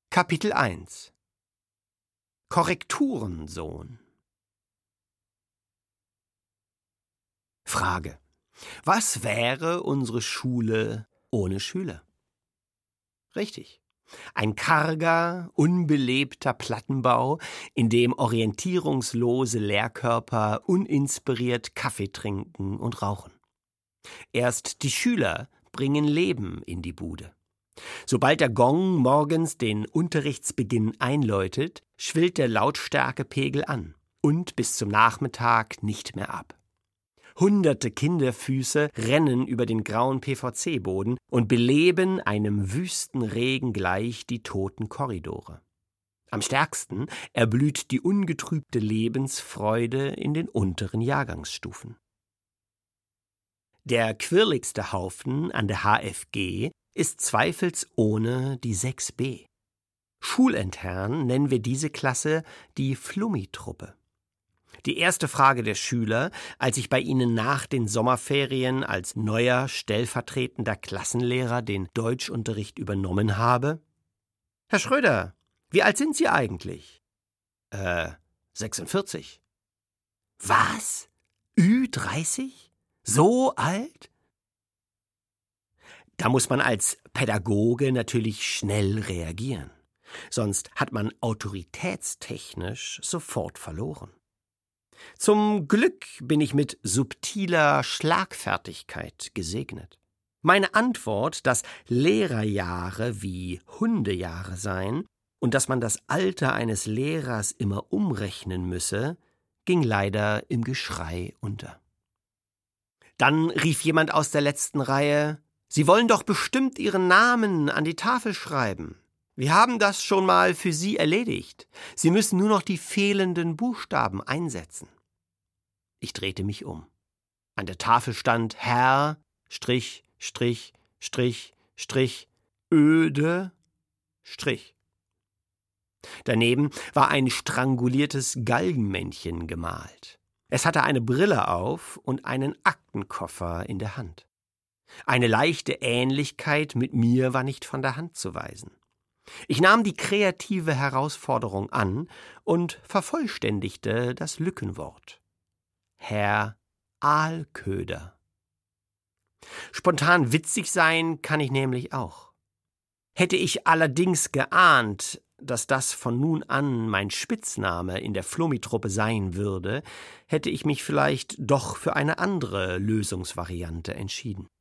Kapitel 1 Korrekturensohn. Frage: Was wäre unsere Schule ohne Schüler? Richtig. Ein karger, unbelebter Plattenbau, in dem orientierungslose Lehrkörper uninspiriert Kaffee trinken und rauchen. Erst die Schüler bringen Leben in die Bude. Sobald der Gong morgens den Unterrichtsbeginn einläutet, schwillt der Lautstärkepegel an und bis zum Nachmittag nicht mehr ab. Hunderte Kinderfüße rennen über den grauen PVC-Boden und beleben einem Wüstenregen gleich die toten Korridore. Am stärksten erblüht die ungetrübte Lebensfreude in den unteren Jahrgangsstufen. Der quirligste Haufen an der HFG ist zweifelsohne die 6b. Schulintern nennen wir diese Klasse die Flummi-Truppe. Die erste Frage der Schüler, als ich bei ihnen nach den Sommerferien als neuer stellvertretender Klassenlehrer den Deutschunterricht übernommen habe: Herr Schröder, wie alt sind Sie eigentlich? 46. Was? Ü30? So alt? Da muss man als Pädagoge natürlich schnell reagieren. Sonst hat man autoritätstechnisch sofort verloren. Zum Glück bin ich mit subtiler Schlagfertigkeit gesegnet. Meine Antwort, dass Lehrerjahre wie Hundejahre seien und dass man das Alter eines Lehrers immer umrechnen müsse, ging leider im Geschrei unter. Dann rief jemand aus der letzten Reihe: Sie wollen doch bestimmt Ihren Namen an die Tafel schreiben. Wir haben das schon mal für Sie erledigt. Sie müssen nur noch die fehlenden Buchstaben einsetzen. Ich drehte mich um. An der Tafel stand Herr, Strich, Strich, Strich, Strich, öde, Strich. Daneben war ein stranguliertes Galgenmännchen gemalt. Es hatte eine Brille auf und einen Aktenkoffer in der Hand. Eine leichte Ähnlichkeit mit mir war nicht von der Hand zu weisen. Ich nahm die kreative Herausforderung an und vervollständigte das Lückenwort. Herr Aalköder. Spontan witzig sein kann ich nämlich auch. Hätte ich allerdings geahnt, dass das von nun an mein Spitzname in der Flummi-Truppe sein würde, hätte ich mich vielleicht doch für eine andere Lösungsvariante entschieden.